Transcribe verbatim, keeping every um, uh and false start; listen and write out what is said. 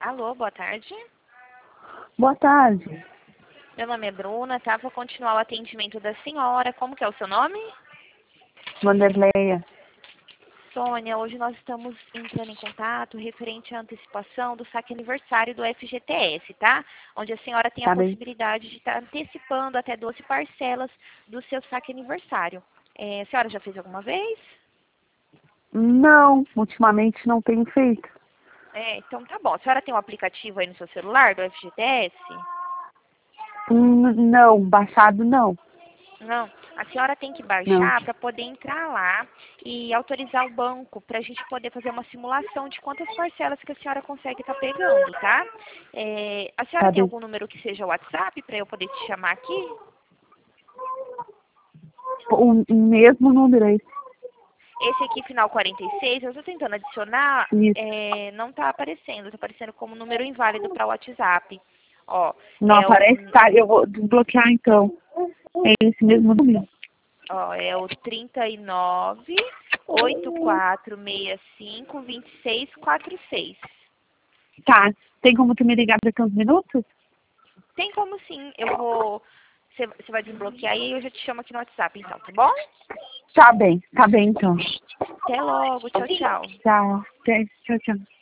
Alô, boa tarde. Boa tarde. Meu nome é Bruna, tá? Vou continuar o atendimento da senhora. Como que é o seu nome? Vanderleia. Sônia, hoje nós estamos entrando em contato referente à antecipação do saque aniversário do F G T S, tá? Onde a senhora tem a Tá bem. possibilidade de estar antecipando até doze parcelas do seu saque aniversário. É, a senhora já fez alguma vez? Não, ultimamente não tenho feito. É, então tá bom. A senhora tem um aplicativo aí no seu celular do F G T S? Hum, Não, baixado não. Não, a senhora tem que Não. baixar para poder entrar lá e autorizar o banco para a gente poder fazer uma simulação de quantas parcelas que a senhora consegue estar pegando, tá? É, a senhora Tá tem bem. algum número que seja WhatsApp para eu poder te chamar aqui? O o mesmo número aí. Esse aqui, final quarenta e seis, eu estou tentando adicionar, Isso. é, não está aparecendo, está aparecendo como número inválido para o WhatsApp. Ó, Não é o, aparece, tá? Eu vou desbloquear então. É esse mesmo número. ó, é o trinta e nove, oitenta e quatro, sessenta e cinco, vinte e seis, quarenta e seis. Tá. Tem como tu me ligar daqui a uns minutos? Tem como sim, eu vou. Você você vai desbloquear e eu já te chamo aqui no WhatsApp, então, tá bom? Tá bem, tá bem então. Até logo, tchau, tchau. Tchau. Até- Tchau, tchau.